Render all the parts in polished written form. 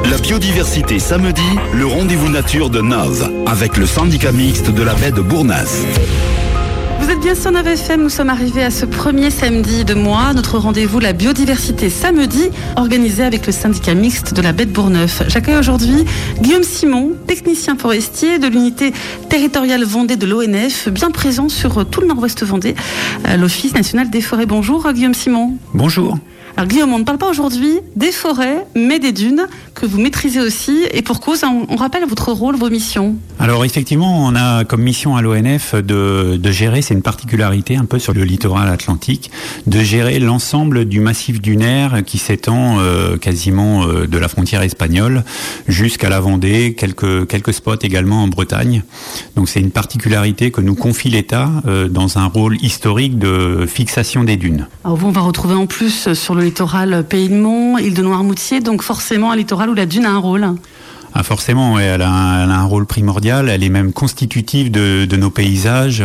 La biodiversité samedi, le rendez-vous nature de Nov, avec le syndicat mixte de la baie de Bournas. Vous êtes bien sur Nov FM, nous sommes arrivés à ce premier samedi de mois, notre rendez-vous La biodiversité samedi, organisé avec le syndicat mixte de la baie de Bourneuf. J'accueille aujourd'hui Guillaume Simon, technicien forestier de l'unité territoriale Vendée de l'ONF, bien présent sur tout le nord-ouest Vendée, l'Office national des forêts. Bonjour Guillaume Simon. Bonjour. Alors Guillaume, on ne parle pas aujourd'hui des forêts, mais des dunes, que vous maîtrisez aussi, et pour cause, on rappelle votre rôle, vos missions. Alors effectivement, on a comme mission à l'ONF de gérer, c'est une particularité un peu sur le littoral atlantique, de gérer l'ensemble du massif dunaire qui s'étend quasiment de la frontière espagnole jusqu'à la Vendée, quelques spots également en Bretagne. Donc c'est une particularité que nous confie l'État dans un rôle historique de fixation des dunes. Alors vous, on va retrouver en plus sur le littoral Pays de Mont, île de Noirmoutier, donc forcément un littoral où la dune a un rôle. Ah forcément, ouais, elle a un rôle primordial, elle est même constitutive de nos paysages,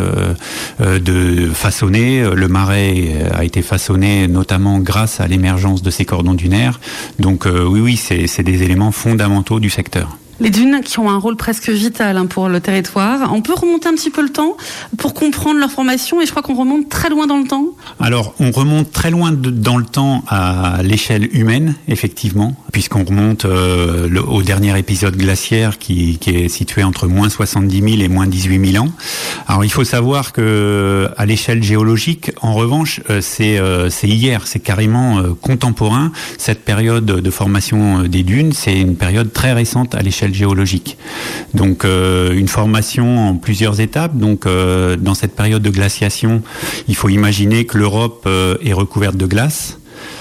de façonner. Le Marais a été façonné notamment grâce à l'émergence de ces cordons dunaires. Donc oui, c'est des éléments fondamentaux du secteur. Les dunes qui ont un rôle presque vital pour le territoire. On peut remonter un petit peu le temps pour comprendre leur formation, et je crois qu'on remonte très loin dans le temps. Alors, on remonte très loin dans le temps à l'échelle humaine, effectivement, puisqu'on remonte au dernier épisode glaciaire qui est situé entre moins 70 000 et moins 18 000 ans. Alors, il faut savoir que à l'échelle géologique, en revanche, c'est hier, c'est carrément contemporain. Cette période de formation des dunes, c'est une période très récente à l'échelle géologique. Donc une formation en plusieurs étapes. Donc dans cette période de glaciation, il faut imaginer que l'Europe est recouverte de glace.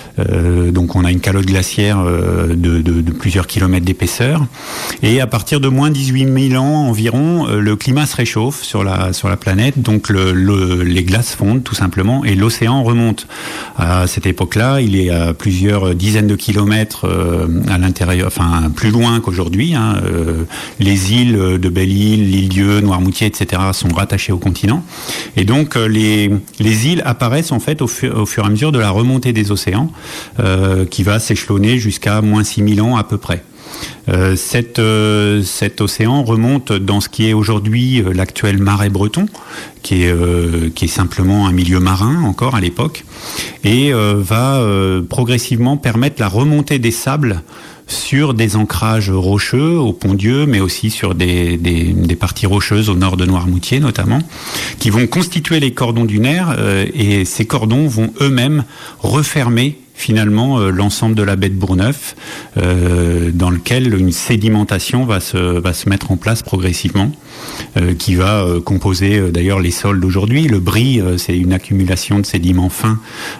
Donc on a une calotte glaciaire de plusieurs kilomètres d'épaisseur, et à partir de moins 18 000 ans environ, le climat se réchauffe sur la planète, donc les glaces fondent tout simplement, et l'océan remonte. À cette époque-là, il est à plusieurs dizaines de kilomètres à l'intérieur, enfin plus loin qu'aujourd'hui. Les îles de Belle-Île, l'Île-Dieu, Noirmoutier, etc. sont rattachées au continent, et donc les îles apparaissent en fait au fur et à mesure de la remontée des océans. Qui va s'échelonner jusqu'à moins 6 000 ans à peu près. Cet océan remonte dans ce qui est aujourd'hui l'actuel Marais breton, qui est simplement un milieu marin encore à l'époque, et va progressivement permettre la remontée des sables sur des ancrages rocheux au Pont-Dieu, mais aussi sur des parties rocheuses au nord de Noirmoutier notamment, qui vont constituer les cordons dunaires, et ces cordons vont eux-mêmes refermer finalement l'ensemble de la baie de Bourneuf, dans lequel une sédimentation va se mettre en place progressivement, qui va composer d'ailleurs les sols d'aujourd'hui. Le bris, c'est une accumulation de sédiments fins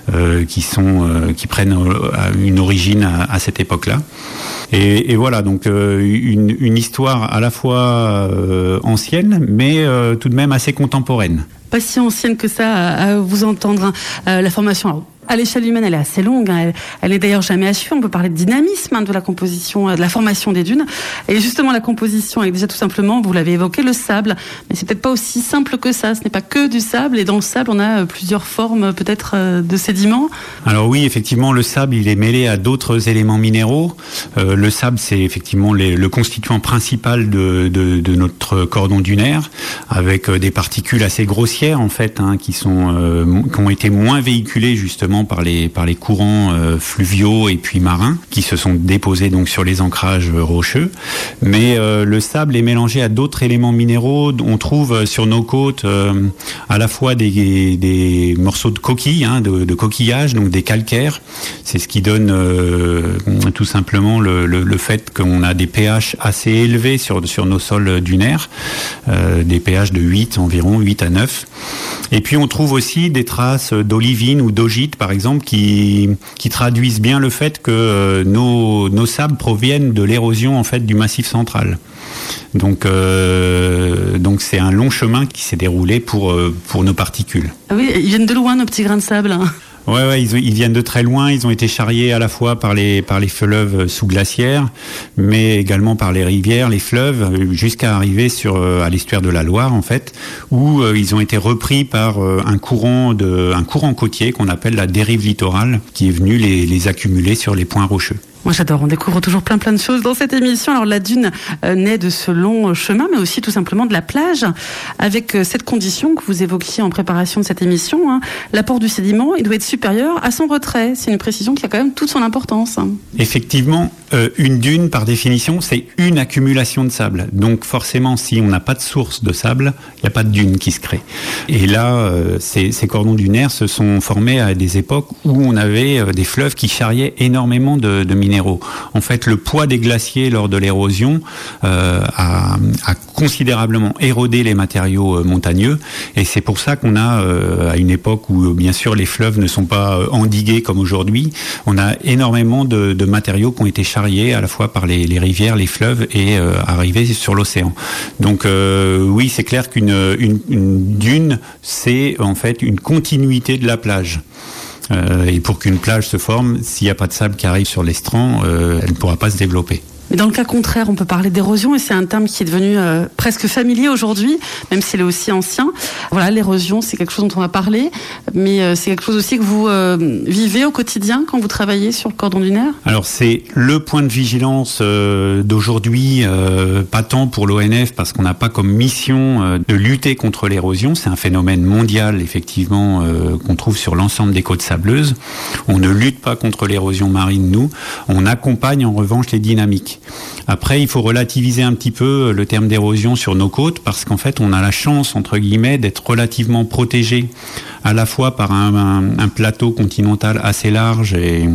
qui prennent une origine à cette époque-là. Et voilà, donc une histoire à la fois ancienne, mais tout de même assez contemporaine. Pas si ancienne que ça, à vous entendre. La formation, alors, à l'échelle humaine, elle est assez longue. Elle n'est d'ailleurs jamais achevée. On peut parler de dynamisme de la composition, de la formation des dunes. Et justement, la composition avec déjà tout simplement, vous l'avez évoqué, le sable. Mais c'est peut-être pas aussi simple que ça. Ce n'est pas que du sable. Et dans le sable, on a plusieurs formes peut-être de sédiments. Alors oui, effectivement, le sable, il est mêlé à d'autres éléments minéraux. Le sable, c'est effectivement le constituant principal de notre cordon dunaire, avec des particules assez grossières en fait, qui ont été moins véhiculées justement par les courants fluviaux et puis marins qui se sont déposés donc sur les ancrages rocheux. Mais le sable est mélangé à d'autres éléments minéraux. On trouve sur nos côtes à la fois des morceaux de coquilles, de coquillages, donc des calcaires. C'est ce qui donne tout simplement le fait qu'on a des pH assez élevés sur nos sols dunaires, des pH de 8 environ, 8 à 9. Et puis on trouve aussi des traces d'olivine ou d'ogite par exemple qui traduisent bien le fait que nos sables proviennent de l'érosion en fait du massif central. Donc c'est un long chemin qui s'est déroulé pour nos particules. Ah oui, ils viennent de loin nos petits grains de sable. Ouais, ils viennent de très loin. Ils ont été charriés à la fois par les fleuves sous-glaciaires, mais également par les rivières, les fleuves, jusqu'à arriver à l'estuaire de la Loire, en fait, où ils ont été repris par un courant côtier qu'on appelle la dérive littorale, qui est venu les accumuler sur les points rocheux. Moi j'adore, on découvre toujours plein de choses dans cette émission. Alors la dune naît de ce long chemin, mais aussi tout simplement de la plage, avec cette condition que vous évoquiez en préparation de cette émission, hein. L'apport du sédiment, il doit être supérieur à son retrait. C'est une précision qui a quand même toute son importance. Effectivement, une dune, par définition, c'est une accumulation de sable. Donc forcément, si on n'a pas de source de sable, il n'y a pas de dune qui se crée. Et là, ces cordons dunaires se sont formés à des époques où on avait des fleuves qui charriaient énormément de minéraux. En fait, le poids des glaciers lors de l'érosion a considérablement érodé les matériaux montagneux, et c'est pour ça qu'on a, à une époque où bien sûr les fleuves ne sont pas endigués comme aujourd'hui, on a énormément de matériaux qui ont été charriés à la fois par les rivières, les fleuves et arrivés sur l'océan. Donc oui, c'est clair qu'une dune, c'est en fait une continuité de la plage. Et pour qu'une plage se forme, s'il n'y a pas de sable qui arrive sur l'estran, elle ne pourra pas se développer. Mais dans le cas contraire, on peut parler d'érosion, et c'est un terme qui est devenu presque familier aujourd'hui, même s'il est aussi ancien. Voilà, l'érosion, c'est quelque chose dont on va parler, mais c'est quelque chose aussi que vous vivez au quotidien quand vous travaillez sur le cordon dunaire. Alors c'est le point de vigilance d'aujourd'hui, pas tant pour l'ONF, parce qu'on n'a pas comme mission de lutter contre l'érosion. C'est un phénomène mondial, effectivement, qu'on trouve sur l'ensemble des côtes sableuses. On ne lutte pas contre l'érosion marine, nous. On accompagne en revanche les dynamiques. Après, il faut relativiser un petit peu le terme d'érosion sur nos côtes, parce qu'en fait, on a la chance, entre guillemets, d'être relativement protégé à la fois par un plateau continental assez large et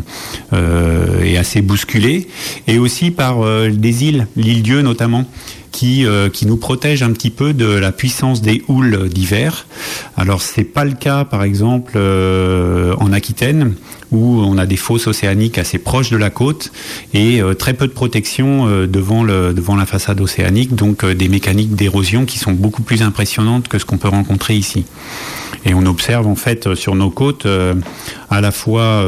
assez bousculé, et aussi par des îles, l'île Dieu notamment, qui nous protège un petit peu de la puissance des houles d'hiver. Alors c'est pas le cas par exemple en Aquitaine, où on a des fosses océaniques assez proches de la côte et très peu de protection devant la façade océanique, donc des mécaniques d'érosion qui sont beaucoup plus impressionnantes que ce qu'on peut rencontrer ici. Et on observe en fait sur nos côtes à la fois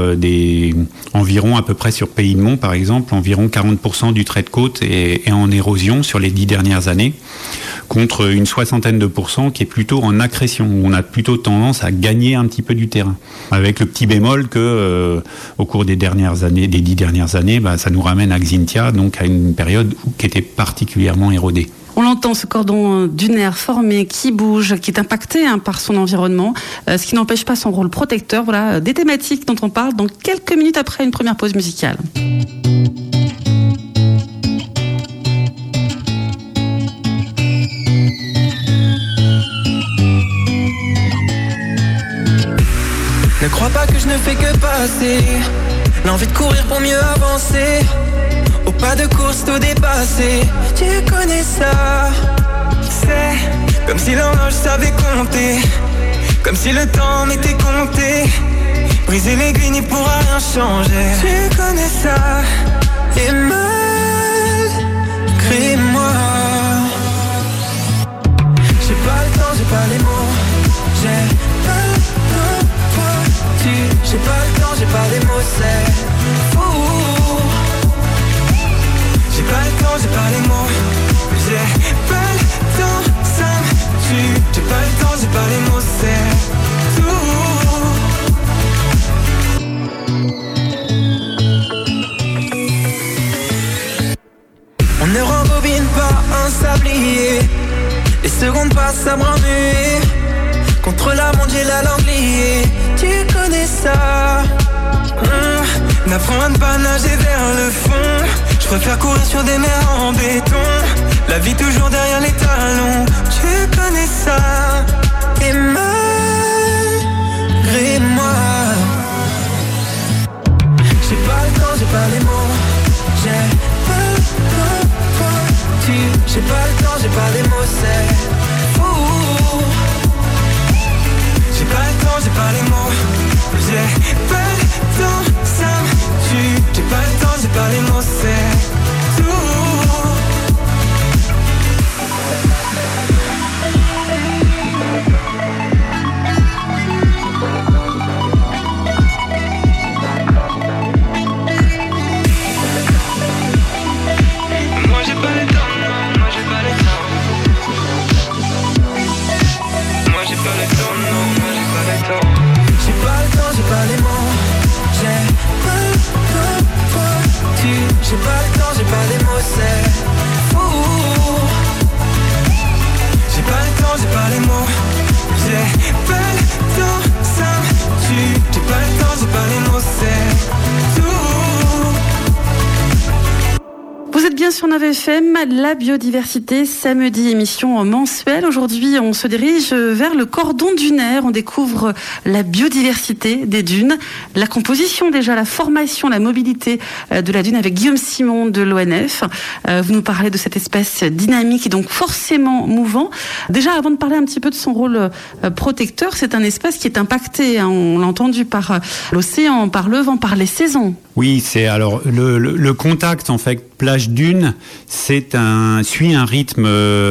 environ à peu près sur Pays de Mont par exemple, environ 40% du trait de côte est en érosion sur les 10 dernières années, contre une soixantaine de pourcents qui est plutôt en accrétion, où on a plutôt tendance à gagner un petit peu du terrain. Avec le petit bémol que au cours des 10 dernières années, ça nous ramène à Xynthia, donc à une période qui était particulièrement érodée. On l'entend, ce cordon dunaire formé, qui bouge, qui est impacté par son environnement, ce qui n'empêche pas son rôle protecteur. Voilà des thématiques dont on parle dans quelques minutes après une première pause musicale. Ne crois pas que je ne fais que passer, l'envie de courir pour mieux avancer. Au pas de course tout dépassé, tu connais ça. C'est comme si l'horloge savait compter, comme si le temps m'était compté. Briser l'aiguille n'y pourra rien changer. Tu connais ça. Et malgré-moi, j'ai pas le temps, j'ai pas les mots. J'ai pas le temps pour tu. J'ai pas le temps, j'ai pas les mots, c'est fou. J'ai pas le temps, j'ai pas les mots. J'ai pas le temps, ça me tue. J'ai pas le temps, j'ai pas les mots, c'est tout. On ne rembobine pas un sablier. Les secondes passent à bras muets. Contre la montre j'ai la langue liée. Tu connais ça. N'apprends à ne pas nager vers le fond. Je préfère courir sur des mers en béton. La vie toujours derrière les talons. Tu connais ça. Et malgré-moi, j'ai pas le temps, j'ai pas les mots. J'ai pas le temps pour tu. J'ai pas le temps, j'ai pas les mots, c'est fou. J'ai pas le temps, j'ai pas les mots. J'ai pas le temps, ça me tue. J'ai pas le temps, j'ai pas les mots, c'est tout. Moi j'ai pas le temps, non, moi j'ai pas le temps. Moi j'ai pas le temps, non, moi j'ai pas le temps. J'ai pas le temps, j'ai pas les mots. J'ai pas le temps pour tu. J'ai pas le temps, j'ai pas les mots, c'est fou. J'ai pas le temps, j'ai pas les mots. J'ai pas le temps, ça me tue. J'ai pas le temps, j'ai pas les mots, c'est tout. Vous êtes bien sur Nov FM, la biodiversité, samedi, émission mensuelle. Aujourd'hui, on se dirige vers le cordon dunaire. On découvre la biodiversité des dunes, la composition déjà, la formation, la mobilité de la dune avec Guillaume Simon de l'ONF. Vous nous parlez de cette espèce dynamique et donc forcément mouvant. Déjà, avant de parler un petit peu de son rôle protecteur, c'est un espace qui est impacté, hein, on l'a entendu, par l'océan, par le vent, par les saisons. Oui, c'est alors le contact en fait plage-dune, suit un rythme,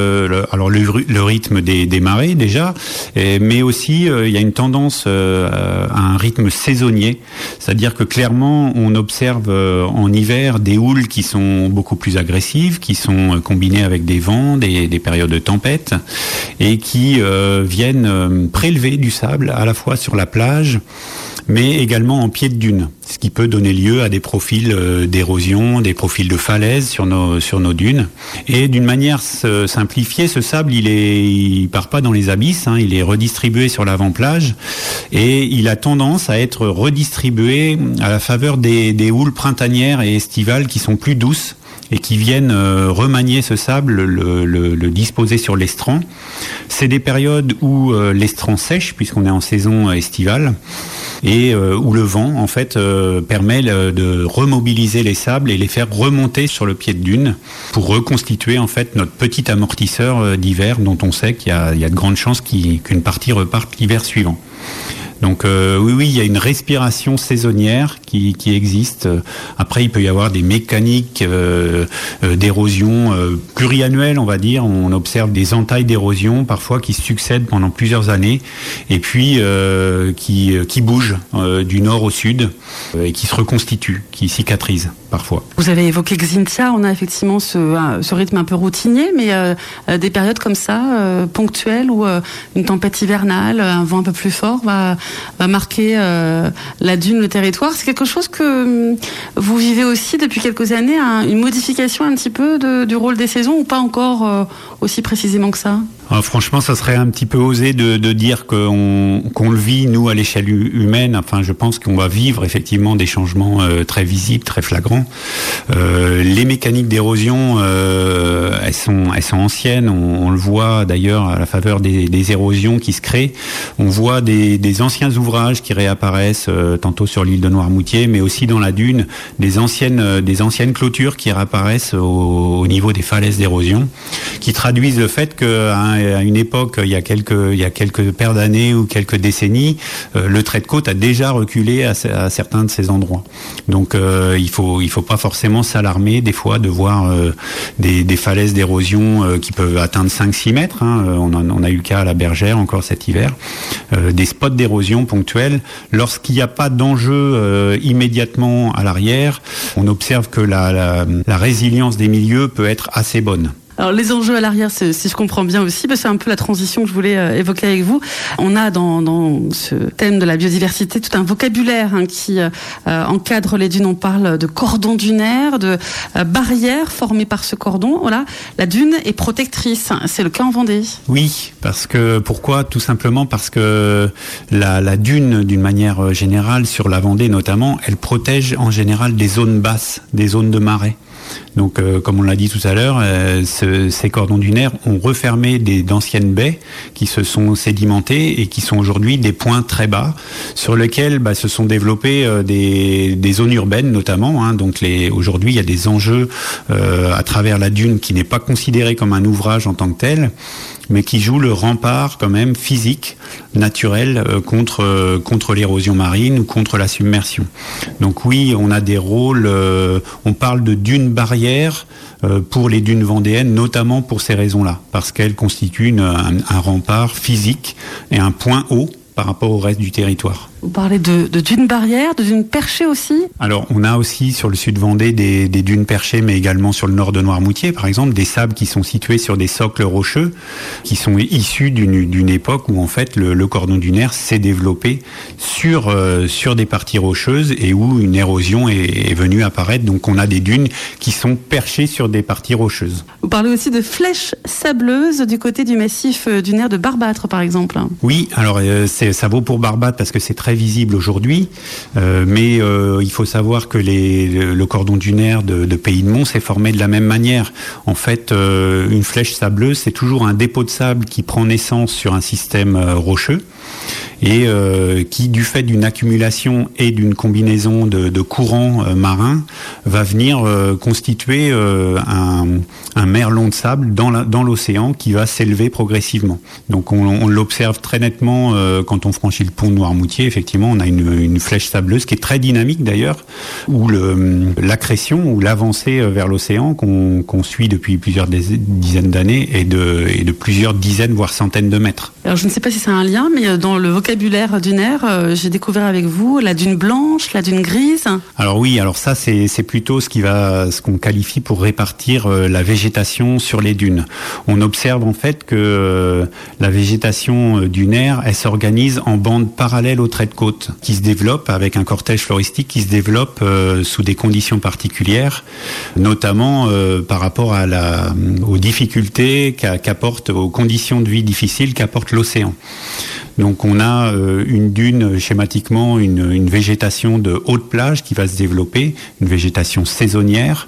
le rythme des marées déjà, mais aussi il y a une tendance à un rythme saisonnier, c'est-à-dire que clairement on observe en hiver des houles qui sont beaucoup plus agressives, qui sont combinées avec des vents, des périodes de tempête, et qui viennent prélever du sable à la fois sur la plage, mais également en pied de dune, ce qui peut donner lieu à des profils d'érosion, des profils de falaise sur nos dunes. Et d'une manière simplifiée, ce sable, il part pas dans les abysses, hein, il est redistribué sur l'avant-plage et il a tendance à être redistribué à la faveur des houles printanières et estivales qui sont plus douces et qui viennent remanier ce sable, le disposer sur l'estran. C'est des périodes où l'estran sèche, puisqu'on est en saison estivale, et où le vent, en fait, permet de remobiliser les sables et les faire remonter sur le pied de dune pour reconstituer, en fait, notre petit amortisseur d'hiver dont on sait qu'il y a de grandes chances qu'une partie reparte l'hiver suivant. Donc oui, il y a une respiration saisonnière qui existe. Après, il peut y avoir des mécaniques d'érosion pluriannuelles, on va dire. On observe des entailles d'érosion parfois qui se succèdent pendant plusieurs années et puis qui bougent du nord au sud et qui se reconstituent, qui cicatrisent parfois. Vous avez évoqué Xynthia, on a effectivement ce rythme un peu routinier, mais des périodes comme ça, ponctuelles, où une tempête hivernale, un vent un peu plus fort va marquer la dune, le territoire. C'est quelque chose que vous vivez aussi depuis quelques années, une modification un petit peu du rôle des saisons, ou pas encore aussi précisément que ça? Alors, franchement, ça serait un petit peu osé de dire qu'on le vit, nous, à l'échelle humaine. Enfin, je pense qu'on va vivre effectivement des changements très visibles, très flagrants. Les mécaniques d'érosion, elles sont anciennes. On le voit d'ailleurs à la faveur des érosions qui se créent. On voit des anciens ouvrages qui réapparaissent tantôt sur l'île de Noirmoutier, mais aussi dans la dune, des anciennes clôtures qui réapparaissent au niveau des falaises d'érosion, qui traduisent le fait qu'à une époque, il y a quelques paires d'années ou quelques décennies, le trait de côte a déjà reculé à certains de ces endroits. Donc il faut pas forcément s'alarmer des fois de voir des falaises d'érosion qui peuvent atteindre 5-6 mètres. Hein. On a eu le cas à la Bergère encore cet hiver. Des spots d'érosion ponctuels. Lorsqu'il n'y a pas d'enjeu immédiatement à l'arrière, on observe que la résilience des milieux peut être assez bonne. Alors les enjeux à l'arrière, si je comprends bien aussi, c'est un peu la transition que je voulais évoquer avec vous. On a dans ce thème de la biodiversité tout un vocabulaire qui encadre les dunes. On parle de cordon dunaire, de barrières formées par ce cordon. Voilà, la dune est protectrice. C'est le cas en Vendée. Oui, pourquoi ? Tout simplement parce que la dune, d'une manière générale, sur la Vendée notamment, elle protège en général des zones basses, des zones de marais. Donc, comme on l'a dit tout à l'heure, ces cordons dunaires ont refermé d'anciennes baies qui se sont sédimentées et qui sont aujourd'hui des points très bas sur lesquels se sont développées des zones urbaines notamment. Hein. Donc, aujourd'hui, il y a des enjeux à travers la dune qui n'est pas considérée comme un ouvrage en tant que tel, mais qui joue le rempart quand même physique, naturel, contre l'érosion marine ou contre la submersion. Donc oui, on a des rôles, on parle de dunes barrières pour les dunes vendéennes, notamment pour ces raisons-là, parce qu'elles constituent un rempart physique et un point haut par rapport au reste du territoire. Vous parlez de dunes barrières, de dunes perchées aussi? Alors, on a aussi sur le sud Vendée des dunes perchées, mais également sur le nord de Noirmoutier, par exemple, des sables qui sont situés sur des socles rocheux, qui sont issus d'une époque où en fait le cordon dunaire s'est développé sur des parties rocheuses et où une érosion est venue apparaître. Donc, on a des dunes qui sont perchées sur des parties rocheuses. Vous parlez aussi de flèches sableuses du côté du massif dunaire de Barbâtre, par exemple. Oui, alors ça vaut pour Barbâtre parce que c'est très visible aujourd'hui, mais il faut savoir que le cordon dunaire de Pays de Mont s'est formé de la même manière. En fait, une flèche sableuse, c'est toujours un dépôt de sable qui prend naissance sur un système rocheux et qui, du fait d'une accumulation et d'une combinaison de courants marins, va venir constituer un merlon de sable dans l'océan qui va s'élever progressivement. Donc on l'observe très nettement quand on franchit le pont de Noirmoutier. Effectivement, on a une flèche sableuse qui est très dynamique d'ailleurs, où l'accrétion ou l'avancée vers l'océan qu'on suit depuis plusieurs dizaines d'années est de plusieurs dizaines voire centaines de mètres. Alors je ne sais pas si c'est un lien, mais dans le vocabulaire dunaire, j'ai découvert avec vous la dune blanche, la dune grise. Alors oui, alors ça c'est plutôt ce qu'on qualifie pour répartir la végétation sur les dunes. On observe en fait que la végétation dunaire, elle s'organise en bandes parallèles au trait de côte, qui se développe avec un cortège floristique qui se développe sous des conditions particulières, notamment par rapport aux difficultés qu'apporte, aux conditions de vie difficiles qu'apporte l'océan. Donc on a une dune, schématiquement, une végétation de haute plage qui va se développer, une végétation saisonnière,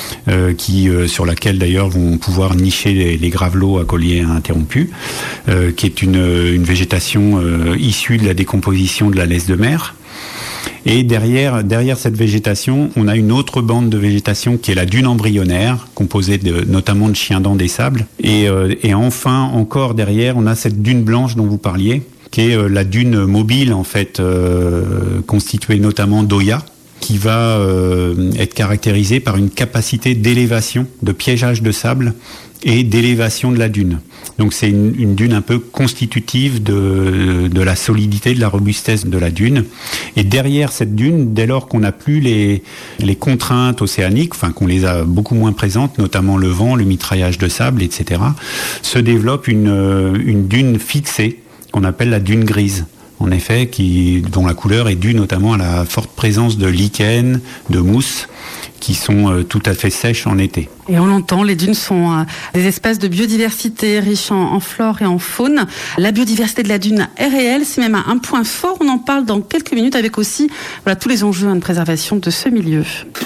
sur laquelle d'ailleurs vont pouvoir nicher les gravelots à collier interrompus, qui est une végétation issue de la décomposition de la laisse de mer. Et derrière cette végétation, on a une autre bande de végétation qui est la dune embryonnaire, composée notamment de chiens-dents des sables. Et enfin, encore derrière, on a cette dune blanche dont vous parliez, qui est la dune mobile, en fait, constituée notamment d'Oya, qui va être caractérisée par une capacité d'élévation, de piégeage de sable et d'élévation de la dune. Donc c'est une dune un peu constitutive de la solidité, de la robustesse de la dune. Et derrière cette dune, dès lors qu'on n'a plus les contraintes océaniques, enfin qu'on les a beaucoup moins présentes, notamment le vent, le mitraillage de sable, etc., se développe une dune fixée qu'on appelle la dune grise. En effet, dont la couleur est due notamment à la forte présence de lichens, de mousses, qui sont tout à fait sèches en été. Et on l'entend, les dunes sont des espaces de biodiversité riches en flore et en faune. La biodiversité de la dune est réelle, c'est même un point fort. On en parle dans quelques minutes avec aussi tous les enjeux de préservation de ce milieu.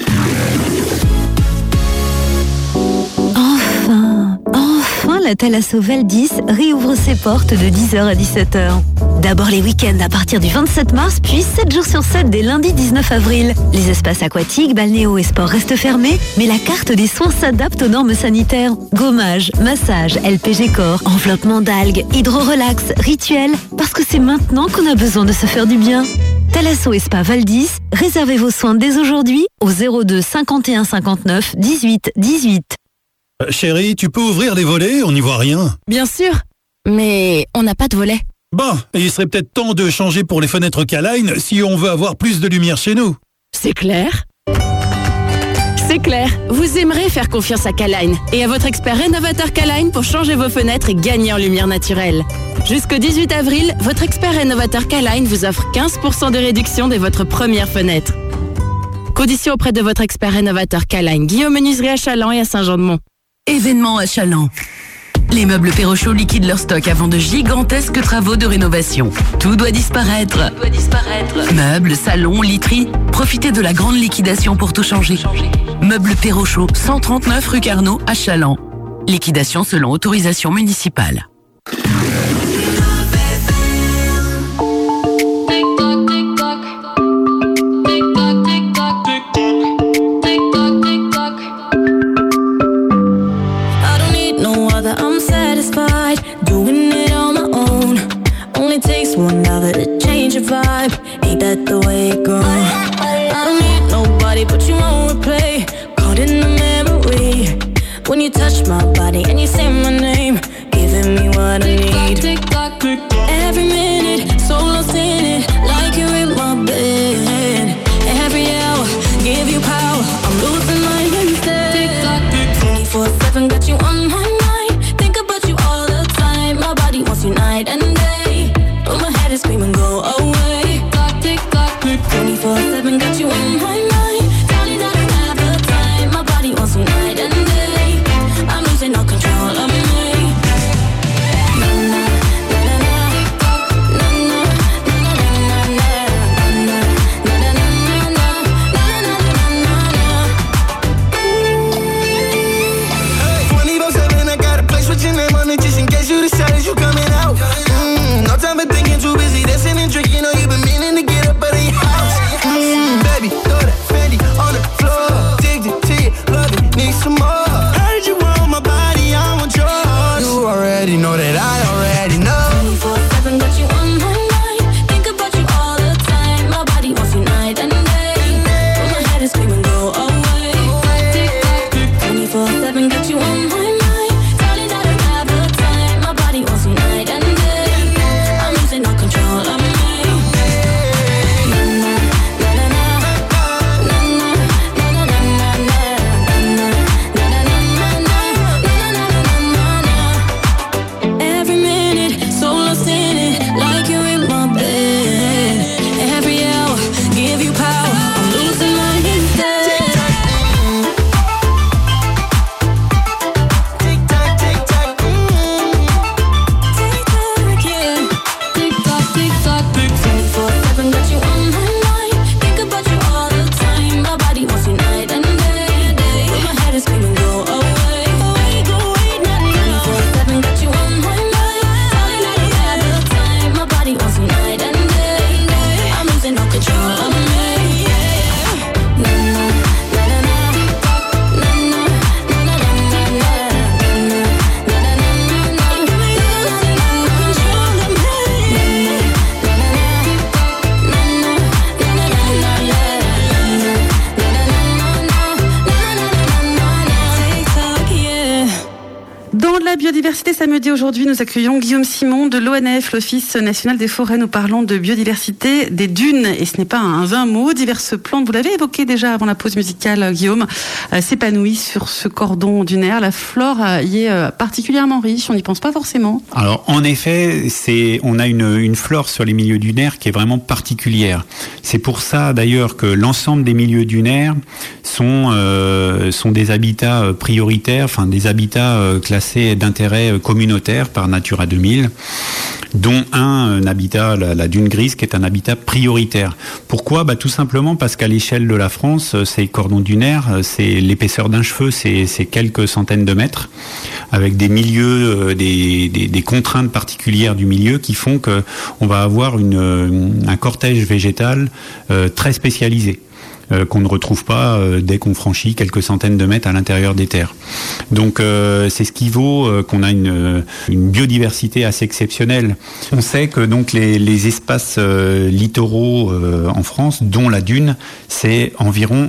Enfin, la Thalasso Valdis réouvre ses portes de 10h à 17h. D'abord les week-ends à partir du 27 mars, puis 7 jours sur 7 dès lundi 19 avril. Les espaces aquatiques, balnéo et sports restent fermés, mais la carte des soins s'adapte aux normes sanitaires. Gommage, massage, LPG corps, enveloppement d'algues, hydro-relax, rituel, parce que c'est maintenant qu'on a besoin de se faire du bien. Thalasso Spa Valdis, réservez vos soins dès aujourd'hui au 02 51 59 18 18. Chérie, tu peux ouvrir les volets, on n'y voit rien. Bien sûr, mais on n'a pas de volets. Bon, il serait peut-être temps de changer pour les fenêtres K-Line si on veut avoir plus de lumière chez nous. C'est clair. C'est clair, vous aimerez faire confiance à K-Line et à votre expert rénovateur K-Line pour changer vos fenêtres et gagner en lumière naturelle. Jusqu'au 18 avril, votre expert rénovateur K-Line vous offre 15% de réduction dès votre première fenêtre. Conditions auprès de votre expert rénovateur K-Line, Guillaume Menuiserie à Chaland et à Saint-Jean-de-Mont. Événement à Chaland. Les meubles Perrochot liquident leur stock avant de gigantesques travaux de rénovation. Tout doit disparaître. Meubles, salons, literie. Profitez de la grande liquidation pour tout changer. Meubles Perrochot, 139 rue Carnot à Chaland. Liquidation selon autorisation municipale. One other to change your vibe. Ain't that the way it goes? I don't need nobody but you on replay. Caught in the memory when you touch my body and you say my name, giving me what I need. Every minute, so lost in it, like you're la biodiversité samedi, aujourd'hui, nous accueillons Guillaume Simon de l'ONF, l'Office national des forêts. Nous parlons de biodiversité des dunes. Et ce n'est pas un vain mot. Diverses plantes, vous l'avez évoqué déjà avant la pause musicale, Guillaume, s'épanouissent sur ce cordon dunaire. La flore y est particulièrement riche. On n'y pense pas forcément. Alors, en effet, on a une flore sur les milieux dunaires qui est vraiment particulière. C'est pour ça, d'ailleurs, que l'ensemble des milieux dunaires sont des habitats prioritaires, enfin des habitats classés d'intérêt communautaire par Natura 2000, dont un habitat, la dune grise, qui est un habitat prioritaire. Pourquoi ? Tout simplement parce qu'à l'échelle de la France, ces cordons dunaires, c'est l'épaisseur d'un cheveu, c'est quelques centaines de mètres, avec des milieux, des contraintes particulières du milieu qui font qu'on va avoir un cortège végétal très spécialisé. Qu'on ne retrouve pas dès qu'on franchit quelques centaines de mètres à l'intérieur des terres. Donc c'est ce qui vaut qu'on a une biodiversité assez exceptionnelle. On sait que donc les espaces littoraux en France, dont la dune, c'est environ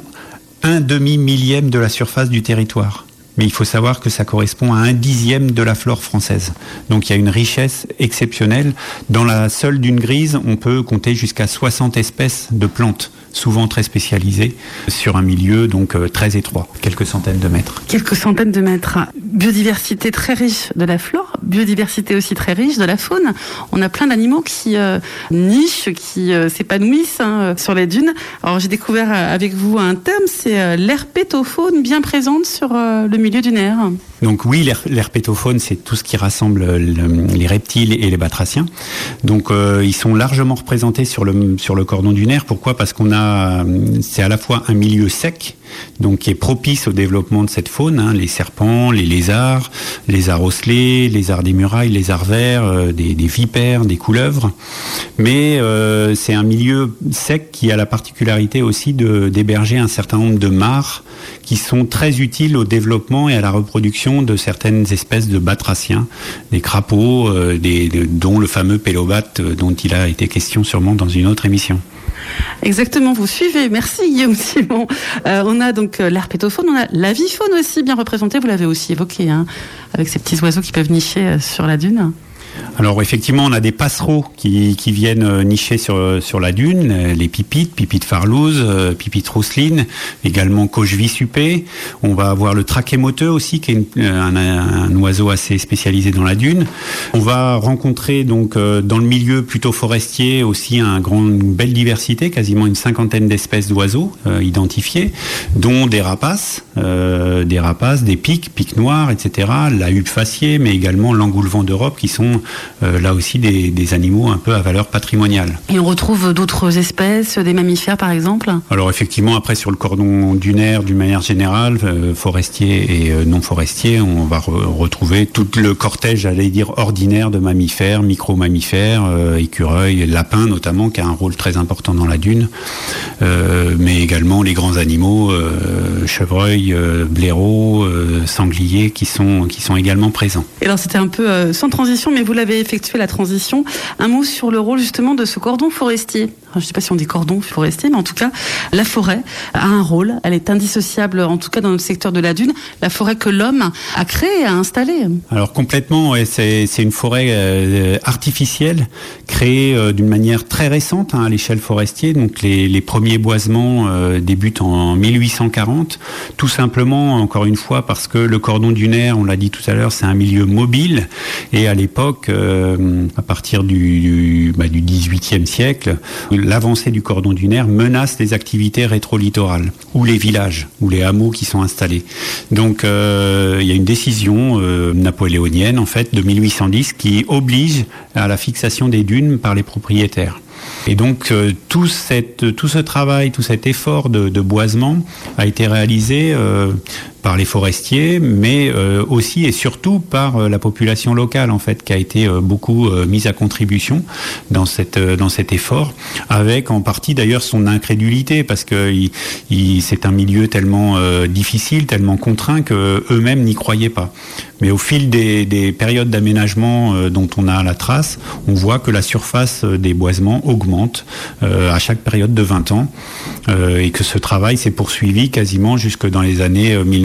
1/2 millième de la surface du territoire. Mais il faut savoir que ça correspond à 1/10 de la flore française. Donc il y a une richesse exceptionnelle. Dans la seule dune grise, on peut compter jusqu'à 60 espèces de plantes, souvent très spécialisées, sur un milieu donc très étroit, quelques centaines de mètres. Quelques centaines de mètres. Biodiversité très riche de la flore, biodiversité aussi très riche de la faune. On a plein d'animaux qui nichent, qui s'épanouissent sur les dunes. Alors j'ai découvert avec vous un terme, c'est l'herpétofaune, bien présente sur le milieu dunaire. Donc oui, l'herpétofaune, c'est tout ce qui rassemble les reptiles et les batraciens. Donc ils sont largement représentés sur le cordon dunaire. Pourquoi ? Parce c'est à la fois un milieu sec, donc qui est propice au développement de cette faune, les serpents, les lézards osselets, lézards des murailles, lézards verts, des vipères, des couleuvres. Mais c'est un milieu sec qui a la particularité aussi d'héberger un certain nombre de mares qui sont très utiles au développement et à la reproduction de certaines espèces de batraciens, des crapauds, dont le fameux pélobate dont il a été question sûrement dans une autre émission. Exactement, vous suivez. Merci Guillaume Simon. On a donc l'herpétofaune, on a l'avifaune aussi bien représentée, vous l'avez aussi évoqué, avec ces petits oiseaux qui peuvent nicher sur la dune. Alors effectivement, on a des passereaux qui viennent nicher sur la dune, les pipites farlouses, pipites rousselines, également coche-vis huppé. On va avoir le trachémoteux aussi, qui est un oiseau assez spécialisé dans la dune. On va rencontrer donc dans le milieu plutôt forestier aussi une belle diversité, quasiment une 50aine d'espèces d'oiseaux identifiés, dont des rapaces, des pics noirs, etc. La huppe faciée, mais également l'engoulevent d'Europe, qui sont là aussi des animaux un peu à valeur patrimoniale. Et on retrouve d'autres espèces, des mammifères par exemple ? Alors effectivement, après sur le cordon dunaire, d'une manière générale, forestier et non forestier, on va retrouver tout le cortège, j'allais dire, ordinaire de mammifères, micro-mammifères, écureuils, lapins notamment, qui a un rôle très important dans la dune, mais également les grands animaux, chevreuils, blaireaux, sangliers, qui sont également présents. Et alors c'était un peu sans transition, mais vous l'avez effectué la transition. Un mot sur le rôle justement de ce cordon forestier. Je ne sais pas si on dit cordon forestier, mais en tout cas, la forêt a un rôle. Elle est indissociable, en tout cas dans notre secteur de la dune. La forêt que l'homme a créée, a installée. Alors complètement, ouais, c'est une forêt artificielle, créée d'une manière très récente à l'échelle forestière. Donc les premiers boisements débutent en 1840, tout simplement, encore une fois, parce que le cordon dunaire, on l'a dit tout à l'heure, c'est un milieu mobile. Et à l'époque, à partir du XVIIIe siècle, l'avancée du cordon dunaire menace les activités rétro-littorales, ou les villages, ou les hameaux qui sont installés. Donc il y a une décision napoléonienne, en fait, de 1810, qui oblige à la fixation des dunes par les propriétaires. Et donc tout ce travail, tout cet effort de boisement a été réalisé par les forestiers, mais aussi et surtout par la population locale, en fait, qui a été beaucoup mise à contribution dans cet effort, avec en partie d'ailleurs son incrédulité, parce que c'est un milieu tellement difficile, tellement contraint, que eux-mêmes n'y croyaient pas. Mais au fil des périodes d'aménagement dont on a la trace, on voit que la surface des boisements augmente à chaque période de 20 ans, et que ce travail s'est poursuivi quasiment jusque dans les années 1900.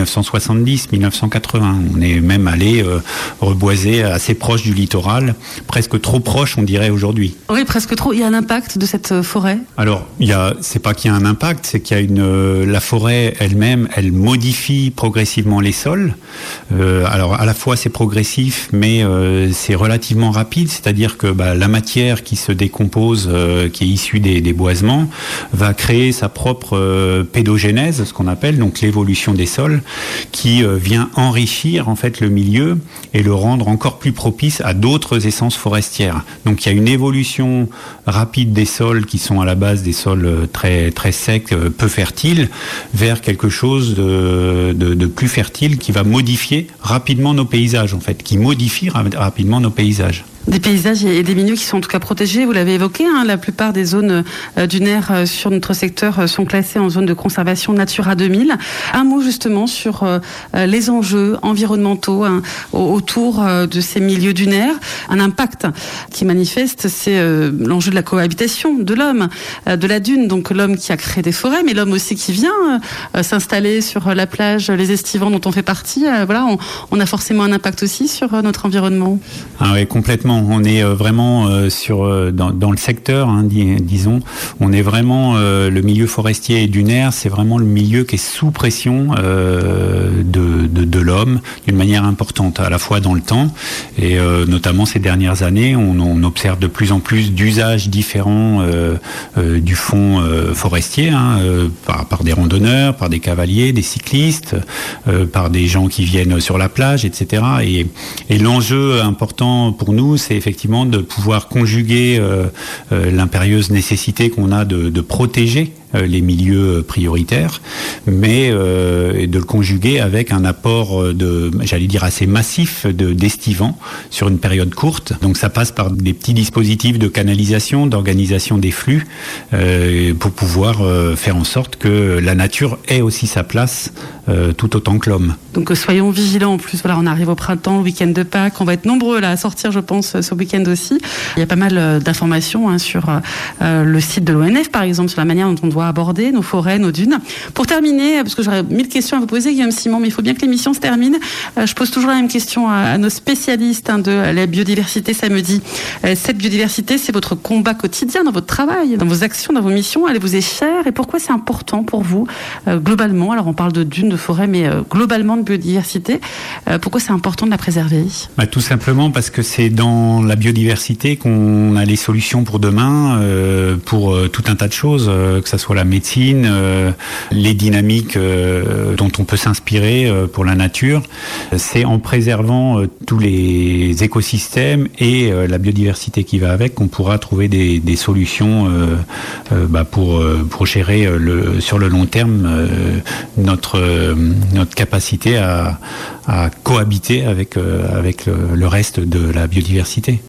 1970, 1980. On est même allé reboiser assez proche du littoral, presque trop proche, on dirait aujourd'hui. Oui, presque trop. Il y a un impact de cette forêt? Alors, c'est pas qu'il y a un impact, c'est qu'il y a la forêt elle-même, elle modifie progressivement les sols. Alors, à la fois c'est progressif, mais c'est relativement rapide, c'est-à-dire que la matière qui se décompose, qui est issue des boisements, va créer sa propre pédogénèse, ce qu'on appelle, donc l'évolution des sols, qui vient enrichir en fait le milieu et le rendre encore plus propice à d'autres essences forestières. Donc il y a une évolution rapide des sols qui sont à la base des sols très très secs, peu fertiles, vers quelque chose de plus fertile qui va modifier rapidement nos paysages en fait, qui modifie rapidement nos paysages. Des paysages et des milieux qui sont en tout cas protégés, vous l'avez évoqué, la plupart des zones dunaires sur notre secteur sont classées en zone de conservation Natura 2000. Un mot justement sur les enjeux environnementaux autour de ces milieux dunaires. Un impact qui manifeste, c'est l'enjeu de la cohabitation de l'homme, de la dune, donc l'homme qui a créé des forêts, mais l'homme aussi qui vient s'installer sur la plage, les estivants dont on fait partie. Voilà, on a forcément un impact aussi sur notre environnement. Ah oui, complètement. On est vraiment dans le secteur, disons, on est vraiment le milieu forestier et dunaire, c'est vraiment le milieu qui est sous pression de l'homme d'une manière importante, à la fois dans le temps et notamment ces dernières années, on observe de plus en plus d'usages différents du fond forestier, par des randonneurs, par des cavaliers, des cyclistes, par des gens qui viennent sur la plage, etc. Et l'enjeu important pour nous, c'est effectivement de pouvoir conjuguer l'impérieuse nécessité qu'on a de protéger les milieux prioritaires, mais de le conjuguer avec un apport assez massif d'estivants sur une période courte. Donc ça passe par des petits dispositifs de canalisation, d'organisation des flux, pour pouvoir faire en sorte que la nature ait aussi sa place tout autant que l'homme. Donc soyons vigilants en plus. Voilà, on arrive au printemps, le week-end de Pâques, on va être nombreux là à sortir, je pense, ce week-end aussi. Il y a pas mal d'informations sur le site de l'ONF, par exemple, sur la manière dont on doit aborder nos forêts, nos dunes. Pour terminer, parce que j'aurais 1000 questions à vous poser, Guillaume Simon, mais il faut bien que l'émission se termine. Je pose toujours la même question à nos spécialistes de la biodiversité samedi. Cette biodiversité, c'est votre combat quotidien dans votre travail, dans vos actions, dans vos missions. Elle vous est chère. Et pourquoi c'est important pour vous, globalement? Alors on parle de dunes, de forêts, mais globalement de biodiversité. Pourquoi c'est important de la préserver? Tout simplement parce que c'est dans la biodiversité qu'on a les solutions pour demain, pour tout un tas de choses, que ça soit la médecine, les dynamiques dont on peut s'inspirer pour la nature. C'est en préservant tous les écosystèmes et la biodiversité qui va avec qu'on pourra trouver des solutions pour gérer sur le long terme notre capacité à cohabiter avec le reste de la biodiversité.